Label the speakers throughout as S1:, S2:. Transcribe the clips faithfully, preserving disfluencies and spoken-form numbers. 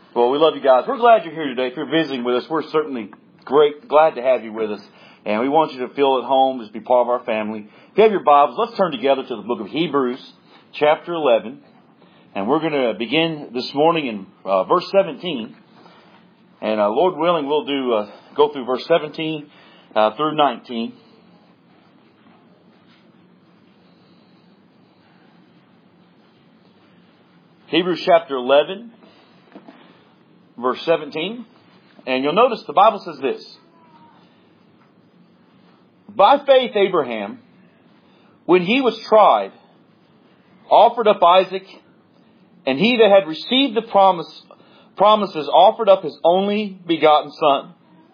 S1: Well, we love you guys. We're glad you're here today. If you're visiting with us, we're certainly great, glad to have you with us. And we want you to feel at home, just be part of our family. If you have your Bibles, let's turn together to the book of Hebrews, chapter eleven. And we're going to begin this morning in uh, verse seventeen. And uh, Lord willing, we'll do uh, go through verse seventeen uh, through nineteen. Hebrews chapter eleven, verse seventeen. And you'll notice the Bible says this. By faith Abraham, when he was tried, offered up Isaac, and he that had received the promise, promises offered up his only begotten son,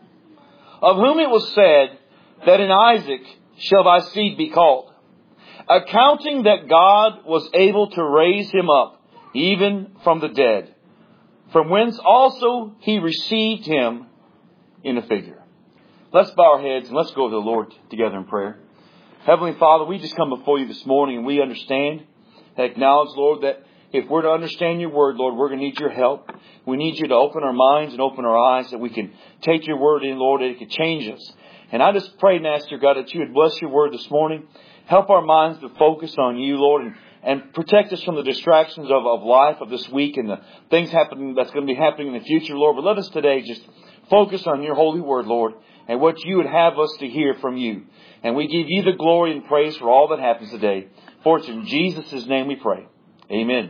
S1: of whom it was said that in Isaac shall thy seed be called, accounting that God was able to raise him up even from the dead, from whence also he received him in a figure. Let's bow our heads and let's go to the Lord together in prayer. Heavenly Father, we just come before you this morning and we understand, acknowledge, Lord, that if we're to understand your word, Lord, we're going to need your help. We need you to open our minds and open our eyes that we can take your word in, Lord, that it can change us. And I just pray, Master God, that you would bless your word this morning. Help our minds to focus on you, Lord, and And protect us from the distractions of, of life of this week and the things happening that's going to be happening in the future, Lord. But let us today just focus on your holy word, Lord, and what you would have us to hear from you. And we give you the glory and praise for all that happens today. For it's in Jesus' name we pray. Amen.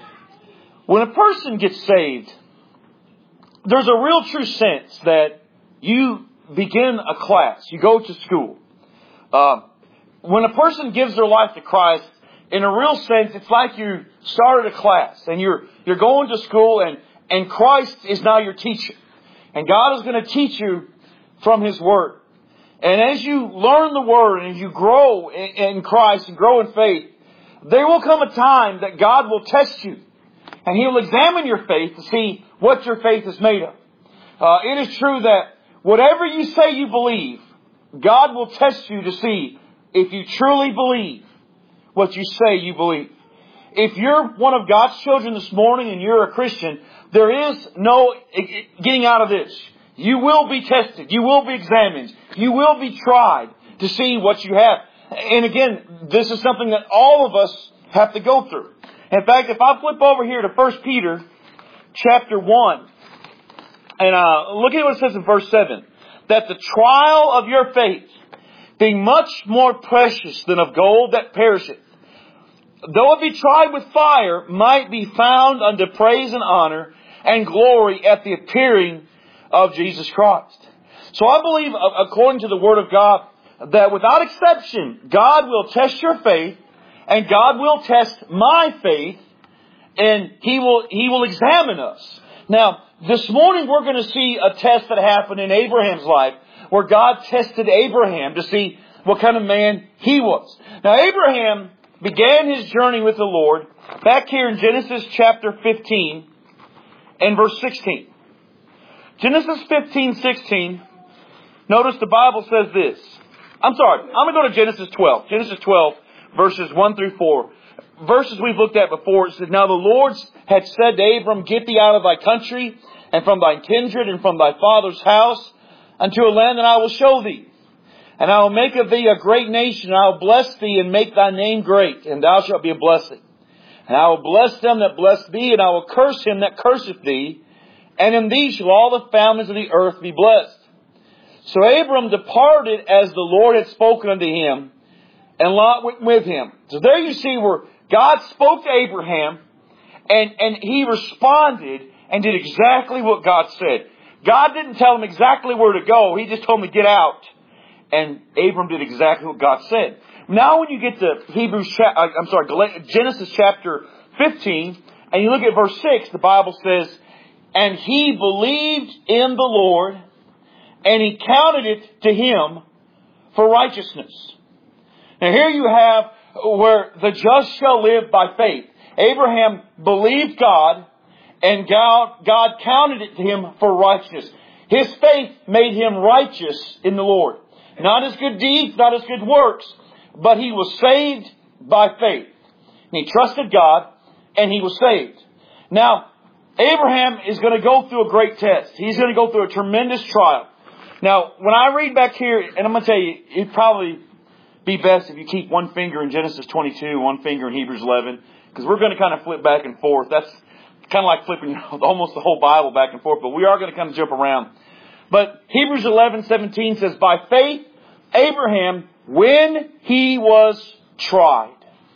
S1: When a person gets saved, there's a real true sense that you begin a class. You go to school. Uh, when a person gives their life to Christ, in a real sense, it's like you started a class and you're you're going to school and, and Christ is now your teacher. And God is going to teach you from His Word. And as you learn the Word and as you grow in, in Christ and grow in faith, there will come a time that God will test you. And He will examine your faith to see what your faith is made of. Uh, it is true that whatever you say you believe, God will test you to see if you truly believe what you say you believe. If you're one of God's children this morning and you're a Christian, there is no getting out of this. You will be tested. You will be examined. You will be tried to see what you have. And again, this is something that all of us have to go through. In fact, if I flip over here to First Peter chapter one, and uh, look at what it says in verse seven, that the trial of your faith, being much more precious than of gold that perisheth, though it be tried with fire, might be found unto praise and honor and glory at the appearing of Jesus Christ. So I believe, according to the Word of God, that without exception, God will test your faith, and God will test my faith, and He will He will examine us. Now, this morning we're going to see a test that happened in Abraham's life, where God tested Abraham to see what kind of man he was. Now, Abraham began his journey with the Lord back here in Genesis chapter fifteen and verse sixteen. Genesis fifteen, sixteen. Notice the Bible says this. I'm sorry, I'm going to go to Genesis twelve. Genesis twelve, verses one through four. Verses we've looked at before. It says, Now the Lord had said to Abram, Get thee out of thy country, and from thy kindred, and from thy father's house, unto a land that I will show thee. And I will make of thee a great nation, and I will bless thee, and make thy name great, and thou shalt be a blessing. And I will bless them that bless thee, and I will curse him that curseth thee, and in thee shall all the families of the earth be blessed. So Abram departed as the Lord had spoken unto him, and Lot went with him. So there you see where God spoke to Abraham, and, and he responded and did exactly what God said. God didn't tell him exactly where to go. He just told him to get out. And Abram did exactly what God said. Now when you get to Hebrews, I'm sorry, Genesis chapter fifteen, and you look at verse six, the Bible says, And he believed in the Lord, and he counted it to him for righteousness. Now here you have where the just shall live by faith. Abraham believed God, and God, God counted it to him for righteousness. His faith made him righteous in the Lord. Not his good deeds, not his good works, but he was saved by faith. And he trusted God, and he was saved. Now, Abraham is going to go through a great test. He's going to go through a tremendous trial. Now, when I read back here, and I'm going to tell you, it'd probably be best if you keep one finger in Genesis twenty-two, one finger in Hebrews eleven, because we're going to kind of flip back and forth. That's kind of like flipping almost the whole Bible back and forth, but we are going to kind of jump around. But Hebrews eleven seventeen says, by faith, Abraham, when he was tried.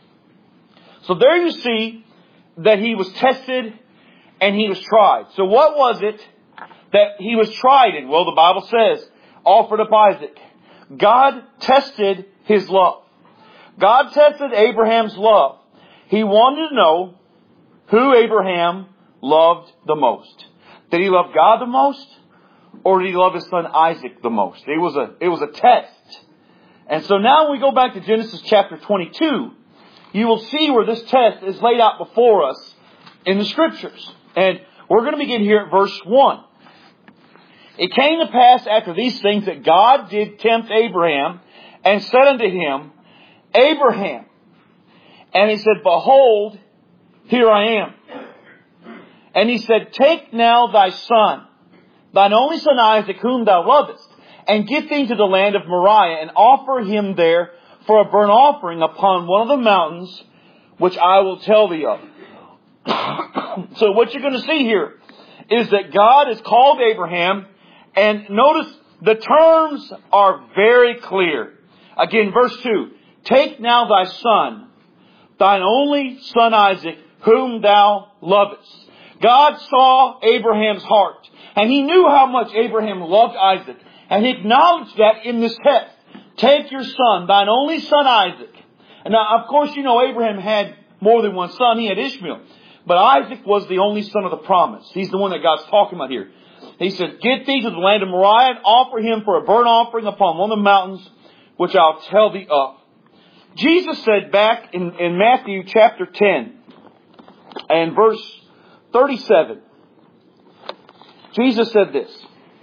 S1: So there you see that he was tested and he was tried. So what was it that he was tried in? Well, the Bible says, offered up Isaac. God tested his love. God tested Abraham's love. He wanted to know who Abraham loved the most. Did he love God the most? Or did he love his son Isaac the most? It was a, it was a test. And so now when we go back to Genesis chapter twenty-two, you will see where this test is laid out before us in the Scriptures. And we're going to begin here at verse one. It came to pass after these things that God did tempt Abraham and said unto him, Abraham. And he said, behold, here I am. And he said, take now thy son, thine only son Isaac, whom thou lovest, and get thee to the land of Moriah, and offer him there for a burnt offering upon one of the mountains, which I will tell thee of. So what you're going to see here is that God has called Abraham, and notice the terms are very clear. Again, verse two, take now thy son, thine only son Isaac, whom thou lovest. God saw Abraham's heart, and he knew how much Abraham loved Isaac, and he acknowledged that in this text. Take your son, thine only son Isaac. And now, of course, you know Abraham had more than one son. He had Ishmael. But Isaac was the only son of the promise. He's the one that God's talking about here. He said, get thee to the land of Moriah and offer him for a burnt offering upon one of the mountains, which I'll tell thee of. Jesus said back in, in Matthew chapter ten and verse thirty-seven, Jesus said this,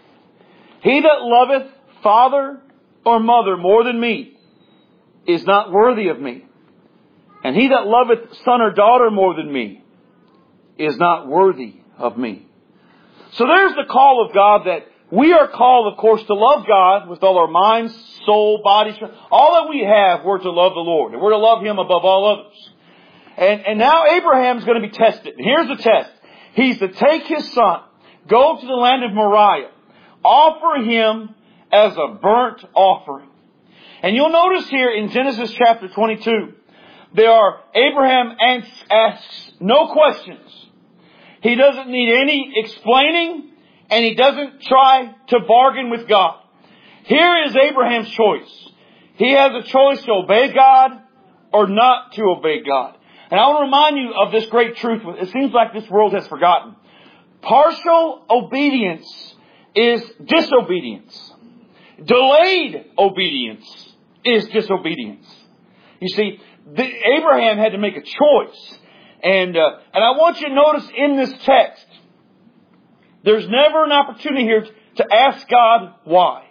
S1: he that loveth father or mother more than me is not worthy of me. And he that loveth son or daughter more than me is not worthy of me. So there's the call of God that we are called, of course, to love God with all our minds, soul, body, strength. All that we have, we're to love the Lord. And we're to love Him above all others. And, and now Abraham's going to be tested. And here's the test. He's to take his son, go to the land of Moriah, offer him as a burnt offering. And you'll notice here in Genesis chapter twenty-two, there are, Abraham asks no questions. He doesn't need any explaining, and he doesn't try to bargain with God. Here is Abraham's choice. He has a choice to obey God or not to obey God. And I want to remind you of this great truth. It seems like this world has forgotten. Partial obedience is disobedience. Delayed obedience is disobedience. You see, the, Abraham had to make a choice. And uh, and I want you to notice in this text, there's never an opportunity here to ask God why.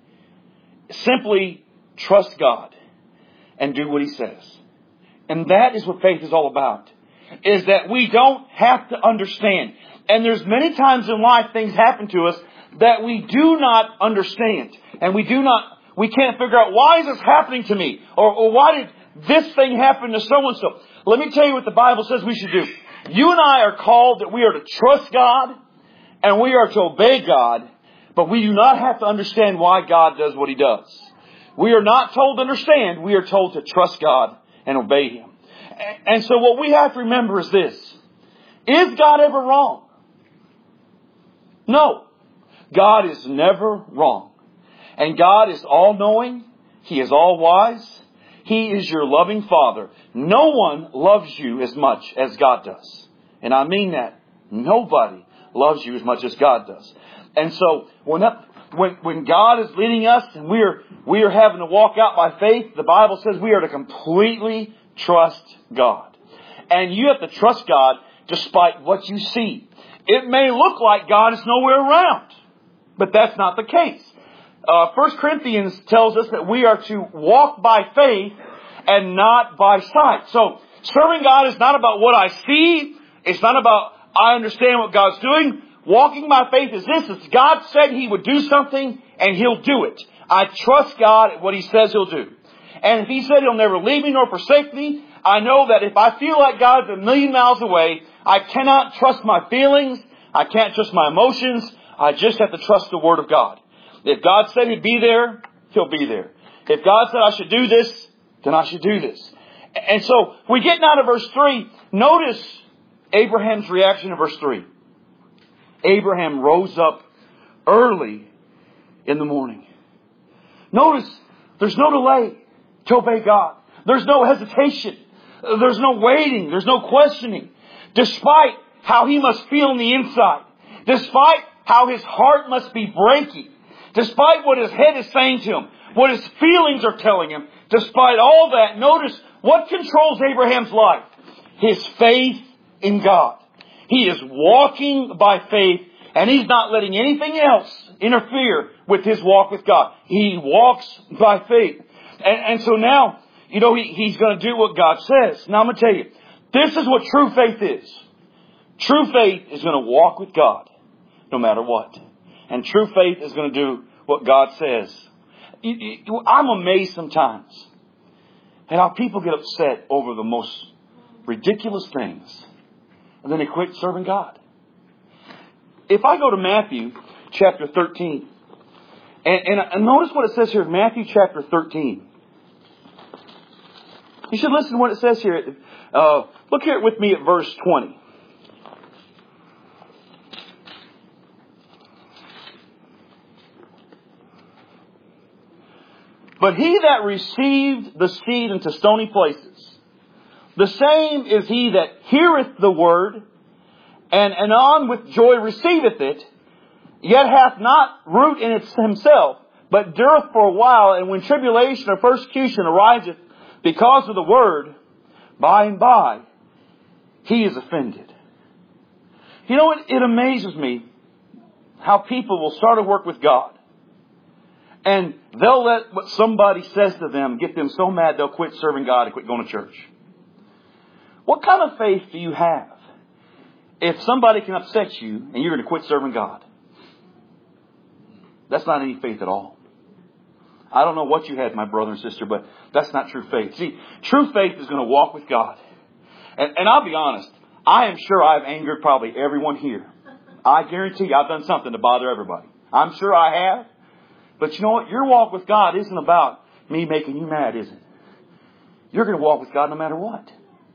S1: Simply trust God and do what He says. And that is what faith is all about. Is that we don't have to understand. And there's many times in life things happen to us that we do not understand. And we do not, we can't figure out, why is this happening to me? Or, or why did this thing happen to so-and-so? Let me tell you what the Bible says we should do. You and I are called that we are to trust God and we are to obey God, but we do not have to understand why God does what He does. We are not told to understand. We are told to trust God and obey Him. And so what we have to remember is this. Is God ever wrong? No. God is never wrong. And God is all-knowing. He is all-wise. He is your loving Father. No one loves you as much as God does. And I mean that. Nobody loves you as much as God does. And so when that, when, when God is leading us and we are, we are having to walk out by faith, the Bible says we are to completely trust God. And you have to trust God despite what you see. It may look like God is nowhere around, but that's not the case. Uh, First Corinthians tells us that we are to walk by faith and not by sight. So serving God is not about what I see. It's not about I understand what God's doing. Walking by faith is this. It's God said He would do something, and He'll do it. I trust God at what He says He'll do. And if He said He'll never leave me nor forsake me, I know that if I feel like God's a million miles away, I cannot trust my feelings. I can't trust my emotions. I just have to trust the Word of God. If God said He'd be there, He'll be there. If God said I should do this, then I should do this. And so we get now to verse three. Notice Abraham's reaction in verse three. Abraham rose up early in the morning. Notice there's no delay to obey God. There's no hesitation. There's no waiting. There's no questioning. Despite how he must feel on the inside. Despite how his heart must be breaking. Despite what his head is saying to him. What his feelings are telling him. Despite all that, notice what controls Abraham's life. His faith in God. He is walking by faith, and he's not letting anything else interfere with his walk with God. He walks by faith. And, and so now, you know, he, he's going to do what God says. Now I'm going to tell you, this is what true faith is. True faith is going to walk with God no matter what. And true faith is going to do what God says. I'm amazed sometimes at how people get upset over the most ridiculous things. And then they quit serving God. If I go to Matthew chapter thirteen. And, and, and notice what it says here in Matthew chapter thirteen. You should listen to what it says here. Uh, look here with me at verse twenty. But he that received the seed into stony places, the same is he that heareth the word, and anon with joy receiveth it, yet hath not root in it himself, but dureth for a while, and when tribulation or persecution ariseth because of the word, by and by he is offended. You know, it, it amazes me how people will start a work with God. And they'll let what somebody says to them get them so mad they'll quit serving God and quit going to church. What kind of faith do you have if somebody can upset you and you're going to quit serving God? That's not any faith at all. I don't know what you had, my brother and sister, but that's not true faith. See, true faith is going to walk with God. And, and I'll be honest, I am sure I've angered probably everyone here. I guarantee you I've done something to bother everybody. I'm sure I have. But you know what? Your walk with God isn't about me making you mad, is it? You're going to walk with God no matter what.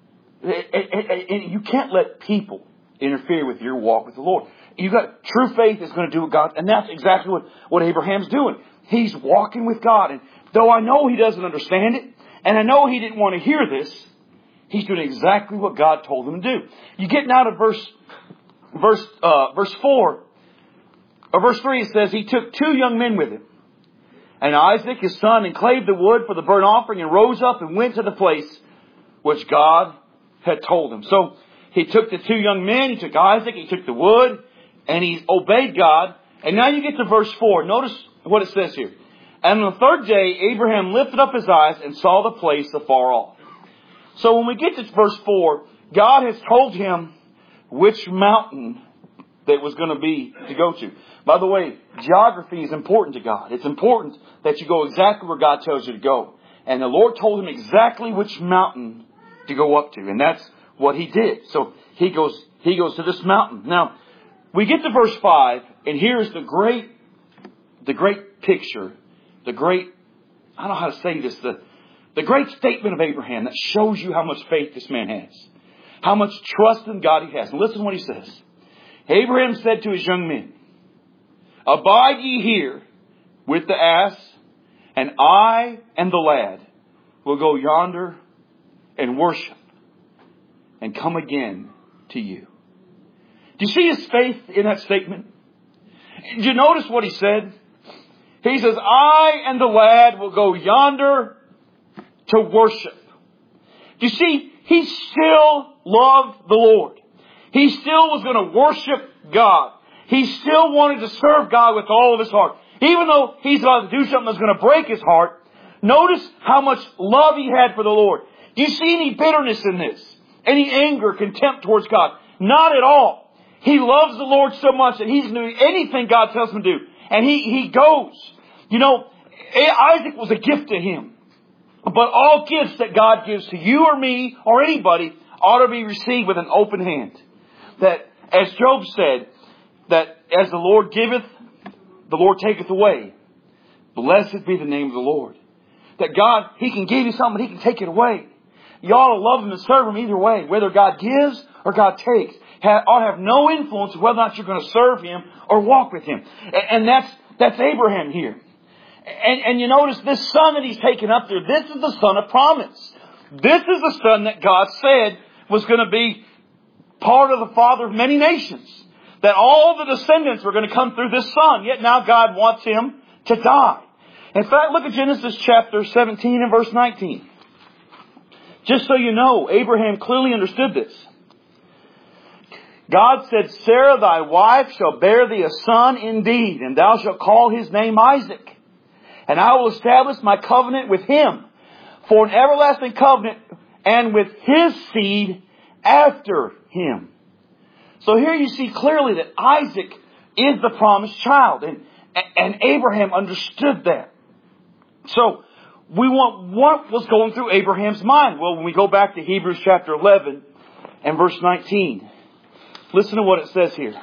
S1: And you can't let people interfere with your walk with the Lord. You got true faith is going to do what God, and that's exactly what, what Abraham's doing. He's walking with God. And though I know he doesn't understand it, and I know he didn't want to hear this, he's doing exactly what God told him to do. You get now to verse, verse, uh, verse four, or verse three, it says, he took two young men with him, and Isaac his son, and clave the wood for the burnt offering, and rose up and went to the place which God had told him. So he took the two young men, he took Isaac, he took the wood, and he obeyed God. And now you get to verse four. Notice what it says here. And on the third day, Abraham lifted up his eyes and saw the place afar off. So when we get to verse four, God has told him which mountain that was going to be to go to. By the way, geography is important to God. It's important that you go exactly where God tells you to go. And the Lord told him exactly which mountain to go up to. And that's what he did. So he goes, he goes to this mountain. Now, we get to verse five, and here's the great, the great picture, the great, I don't know how to say this, the, the great statement of Abraham that shows you how much faith this man has. How much trust in God he has. And listen to what he says. Abraham said to his young men, abide ye here with the ass, and I and the lad will go yonder and worship and come again to you. Do you see his faith in that statement? Did you notice what he said? He says, I and the lad will go yonder to worship. Do you see, he still loved the Lord. He still was going to worship God. He still wanted to serve God with all of his heart. Even though he's about to do something that's going to break his heart, notice how much love he had for the Lord. Do you see any bitterness in this? Any anger, contempt towards God? Not at all. He loves the Lord so much that he's doing anything God tells him to do. And he, he goes. You know, Isaac was a gift to him. But all gifts that God gives to you or me or anybody ought to be received with an open hand. That, as Job said, that as the Lord giveth, the Lord taketh away. Blessed be the name of the Lord. That God, He can give you something, He can take it away. You ought to love Him and serve Him either way. Whether God gives or God takes. Have, ought to have no influence whether or not you're going to serve Him or walk with Him. And, and that's, that's Abraham here. And, and you notice this son that he's taken up there, this is the son of promise. This is the son that God said was going to be part of the father of many nations. That all the descendants were going to come through this son. Yet now God wants him to die. In fact, look at Genesis chapter seventeen and verse nineteen. Just so you know, Abraham clearly understood this. God said, Sarah thy wife shall bear thee a son indeed, and thou shalt call his name Isaac. And I will establish my covenant with him for an everlasting covenant, and with his seed after him. So here you see clearly that Isaac is the promised child. And, and Abraham understood that. So we want what was going through Abraham's mind. Well, when we go back to Hebrews chapter eleven and verse nineteen, listen to what it says here.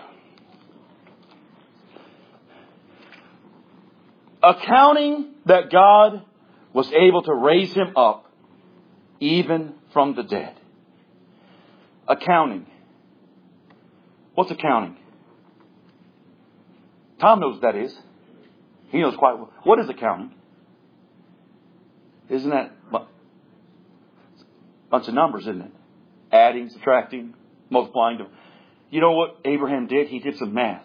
S1: Accounting that God was able to raise him up even from the dead. Accounting. What's accounting? Tom knows what that is. He knows quite well. What is accounting? Isn't that a bunch of numbers, isn't it? Adding, subtracting, multiplying. You know what Abraham did? He did some math.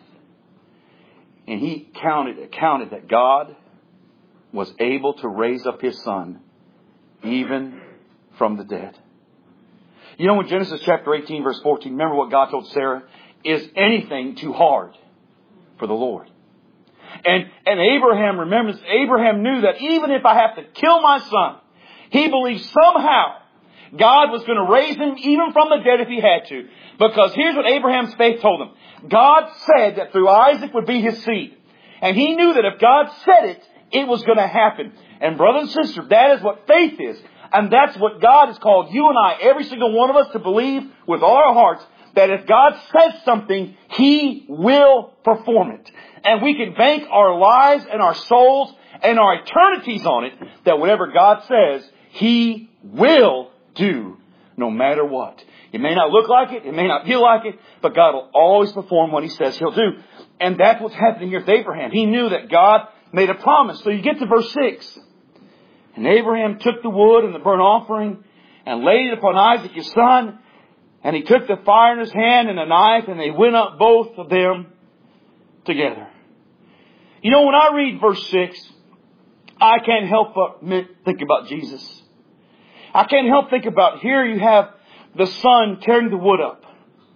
S1: And he counted, counted that God was able to raise up his son even from the dead. You know, in Genesis chapter eighteen, verse fourteen, remember what God told Sarah? Is anything too hard for the Lord? And, and Abraham remembers, Abraham knew that even if I have to kill my son, he believed somehow God was going to raise him even from the dead if he had to. Because here's what Abraham's faith told him. God said that through Isaac would be his seed. And he knew that if God said it, it was going to happen. And brother and sister, that is what faith is. And that's what God has called you and I, every single one of us, to believe with all our hearts, that if God says something, He will perform it. And we can bank our lives and our souls and our eternities on it, that whatever God says, He will do, no matter what. It may not look like it, it may not feel like it, but God will always perform what He says He'll do. And that's what's happening here with Abraham. He knew that God made a promise. So you get to verse six. And Abraham took the wood and the burnt offering and laid it upon Isaac his son. And he took the fire in his hand and a knife, and they went up both of them together. You know, when I read verse six, I can't help but think about Jesus. I can't help think about, here you have the son carrying the wood up.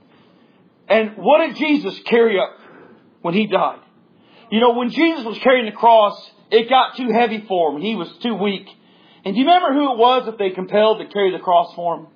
S1: And what did Jesus carry up when He died? You know, when Jesus was carrying the cross, it got too heavy for Him. He was too weak. And do you remember who it was that they compelled to carry the cross for Him?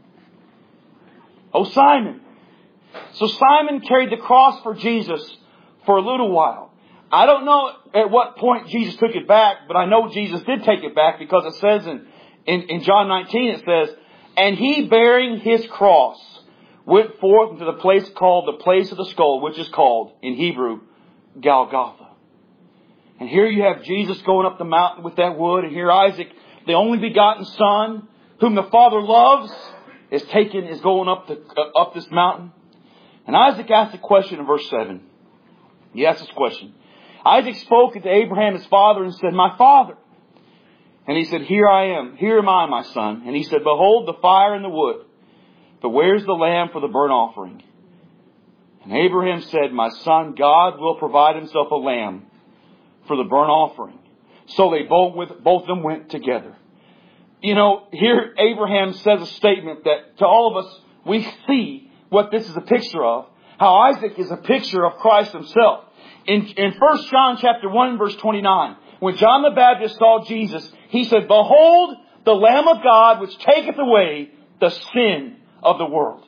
S1: Oh, Simon. So Simon carried the cross for Jesus for a little while. I don't know at what point Jesus took it back, but I know Jesus did take it back, because it says in, in, in John nineteen, it says, and he bearing his cross went forth into the place called the place of the skull, which is called in Hebrew Golgotha. And here you have Jesus going up the mountain with that wood, and here Isaac, the only begotten son, whom the Father loves, is taken, is going up the, uh, up this mountain. And Isaac asked a question in verse seven. He asked this question. Isaac spoke to Abraham, his father, and said, my father. And he said, here I am. Here am I, my son. And he said, behold the fire and the wood. But where's the lamb for the burnt offering? And Abraham said, my son, God will provide Himself a lamb for the burnt offering. So they both, with, both of them went together. You know, here Abraham says a statement that to all of us, we see what this is a picture of. How Isaac is a picture of Christ Himself. In, in First John chapter one, verse twenty-nine, when John the Baptist saw Jesus, he said, behold the Lamb of God which taketh away the sin of the world.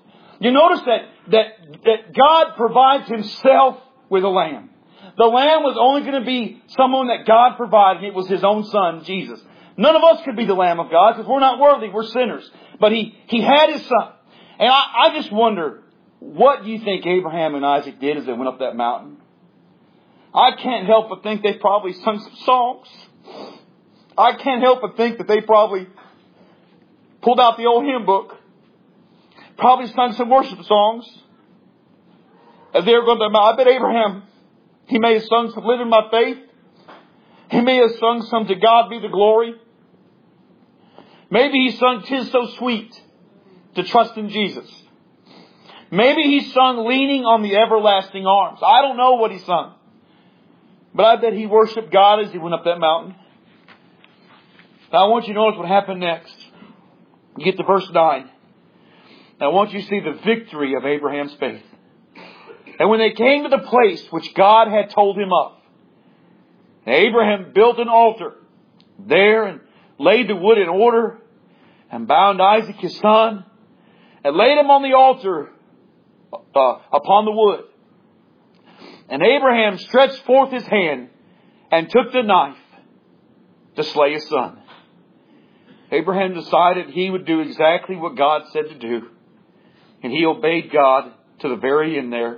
S1: You notice that, that, that God provides Himself with a lamb. The lamb was only going to be someone that God provided. It was His own Son, Jesus. None of us could be the Lamb of God because we're not worthy. We're sinners. But He, he had His Son. And I, I just wonder, what do you think Abraham and Isaac did as they went up that mountain? I can't help but think they probably sung some songs. I can't help but think that they probably pulled out the old hymn book. Probably sung some worship songs. As they were going to the mountain. I bet Abraham, he may have sung some Living by Faith. He may have sung some To God Be the Glory. Maybe he sung Tis So Sweet to Trust in Jesus. Maybe he sung Leaning on the Everlasting Arms. I don't know what he sung. But I bet he worshiped God as he went up that mountain. Now I want you to notice what happened next. You get to verse nine. Now I want you to see the victory of Abraham's faith. And when they came to the place which God had told him of, Abraham built an altar there and laid the wood in order and bound Isaac his son and laid him on the altar uh, upon the wood. And Abraham stretched forth his hand and took the knife to slay his son. Abraham decided he would do exactly what God said to do. And he obeyed God to the very end there.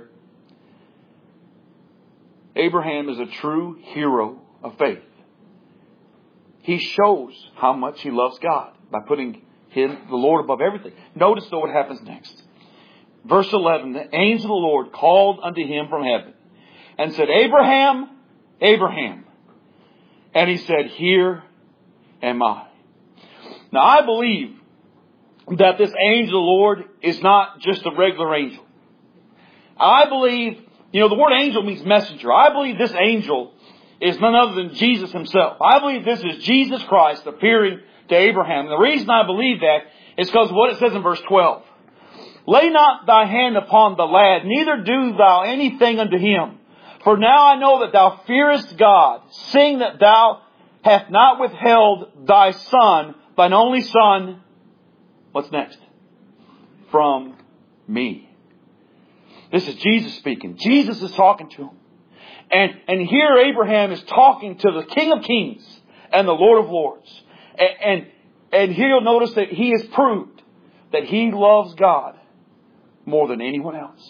S1: Abraham is a true hero of faith. He shows how much he loves God by putting him, the Lord, above everything. Notice though what happens next. Verse eleven, the angel of the Lord called unto him from heaven and said, Abraham, Abraham. And he said, Here am I. Now I believe that this angel of the Lord is not just a regular angel. I believe, you know, the word angel means messenger. I believe this angel is none other than Jesus Himself. I believe this is Jesus Christ appearing to Abraham. And the reason I believe that is because of what it says in verse twelve. Lay not thy hand upon the lad, neither do thou anything unto him. For now I know that thou fearest God, seeing that thou hast not withheld thy son, thine only son. What's next? From me. This is Jesus speaking. Jesus is talking to him. And, and here Abraham is talking to the King of Kings and the Lord of Lords. And, and, and here you'll notice that he has proved that he loves God more than anyone else.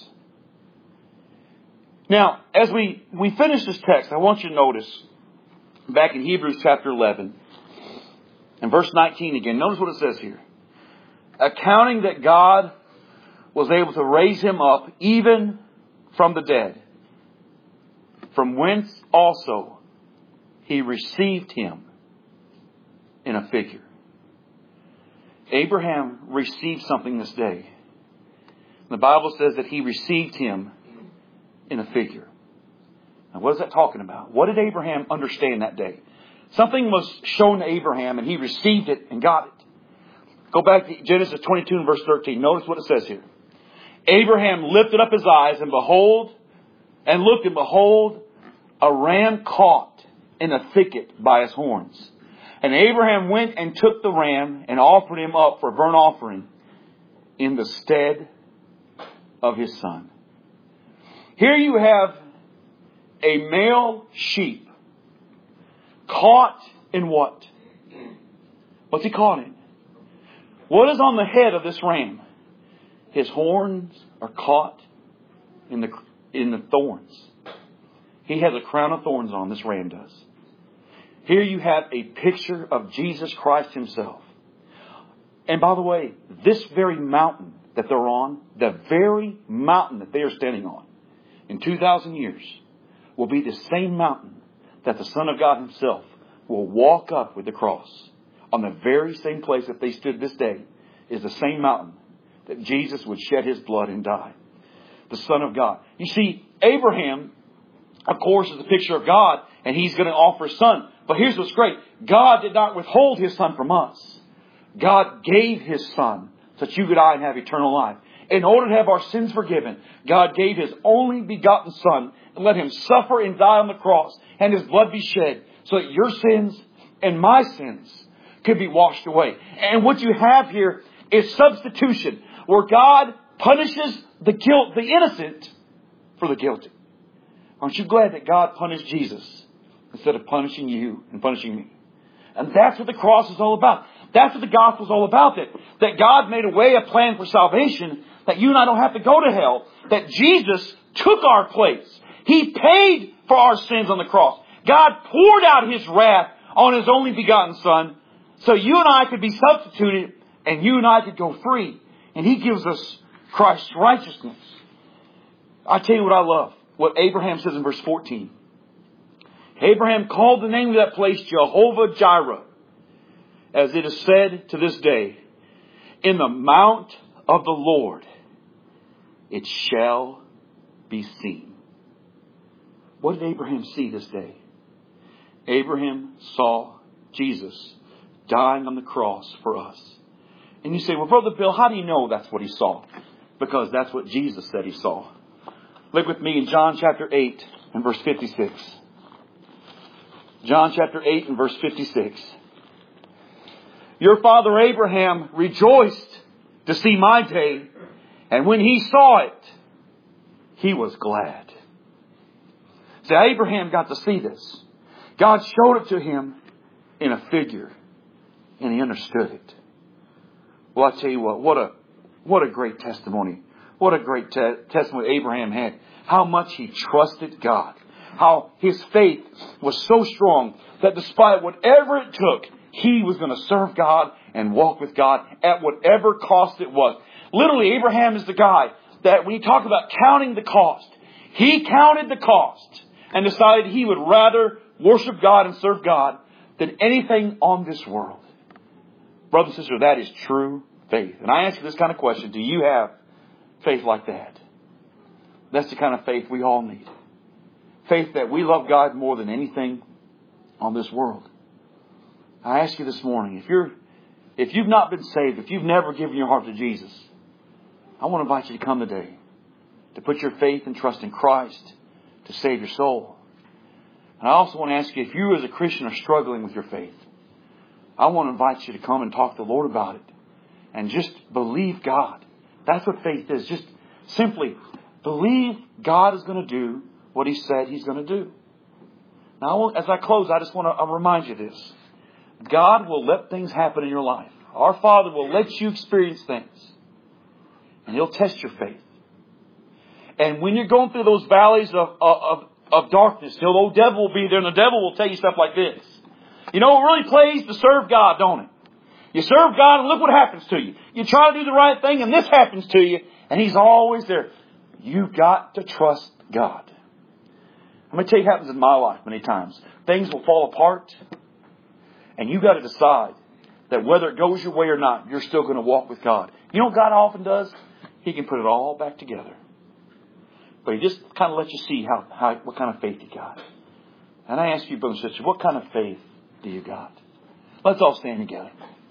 S1: Now, as we, we finish this text, I want you to notice back in Hebrews chapter eleven and verse nineteen again. Notice what it says here. Accounting that God was able to raise him up even from the dead, from whence also he received him in a figure. Abraham received something this day. The Bible says that he received him in a figure. Now what is that talking about? What did Abraham understand that day? Something was shown to Abraham and he received it and got it. Go back to Genesis twenty-two and verse thirteen. Notice what it says here. Abraham lifted up his eyes and behold, and looked and behold, a ram caught in a thicket by his horns. And Abraham went and took the ram and offered him up for a burnt offering in the stead of his son. Here you have a male sheep caught in what? What's he caught in? What is on the head of this ram? His horns are caught in the in the thorns. He has a crown of thorns on, this ram does. Here you have a picture of Jesus Christ Himself. And by the way, this very mountain that they're on, the very mountain that they are standing on, in two thousand years, will be the same mountain that the Son of God Himself will walk up with the cross. On the very same place that they stood this day is the same mountain that Jesus would shed His blood and die. The Son of God. You see, Abraham, of course, is a picture of God, and he's going to offer His Son. But here's what's great. God did not withhold His Son from us. God gave His Son so that you and I have eternal life. In order to have our sins forgiven, God gave His only begotten Son and let Him suffer and die on the cross and His blood be shed so that your sins and my sins could be washed away. And what you have here is substitution, where God punishes the guilt, the innocent for the guilty. Aren't you glad that God punished Jesus instead of punishing you and punishing me? And that's what the cross is all about. That's what the gospel is all about. That, that God made a way, a plan for salvation, that you and I don't have to go to hell. That Jesus took our place. He paid for our sins on the cross. God poured out His wrath on His only begotten Son, so you and I could be substituted and you and I could go free. And He gives us Christ's righteousness. I tell you what I love. What Abraham says in verse fourteen. Abraham called the name of that place Jehovah Jireh. As it is said to this day, in the mount of the Lord it shall be seen. What did Abraham see this day? Abraham saw Jesus dying on the cross for us. And you say, well, Brother Bill, how do you know that's what he saw? Because that's what Jesus said he saw. Look with me in John chapter eight and verse fifty-six. John chapter eight and verse fifty-six. Your father Abraham rejoiced to see my day, and when he saw it, he was glad. See, Abraham got to see this. God showed it to him in a figure, and he understood it. Well, I tell you what, what a what a great testimony. What a great te- testimony Abraham had. How much he trusted God. How his faith was so strong that despite whatever it took, he was going to serve God and walk with God at whatever cost it was. Literally, Abraham is the guy that when you talk about counting the cost, he counted the cost and decided he would rather worship God and serve God than anything on this world. Brother and sister, that is true faith. And I ask you this kind of question. Do you have faith like that? That's the kind of faith we all need. Faith that we love God more than anything on this world. I ask you this morning, if you're, if you've not been saved, if you've never given your heart to Jesus, I want to invite you to come today to put your faith and trust in Christ to save your soul. And I also want to ask you, if you as a Christian are struggling with your faith, I want to invite you to come and talk to the Lord about it. And just believe God. That's what faith is. Just simply believe God is going to do what He said He's going to do. Now, as I close, I just want to remind you this. God will let things happen in your life. Our Father will let you experience things. And He'll test your faith. And when you're going through those valleys of, of, of darkness, the old devil will be there, and the devil will tell you stuff like this. You know, it really plays to serve God, don't it? You serve God and look what happens to you. You try to do the right thing and this happens to you. And He's always there. You've got to trust God. I'm going to tell you what happens in my life many times. Things will fall apart. And you've got to decide that whether it goes your way or not, you're still going to walk with God. You know what God often does? He can put it all back together. But He just kind of lets you see how, how what kind of faith you got. And I ask you, brother and sister, what kind of faith do you got? Let's all stand together.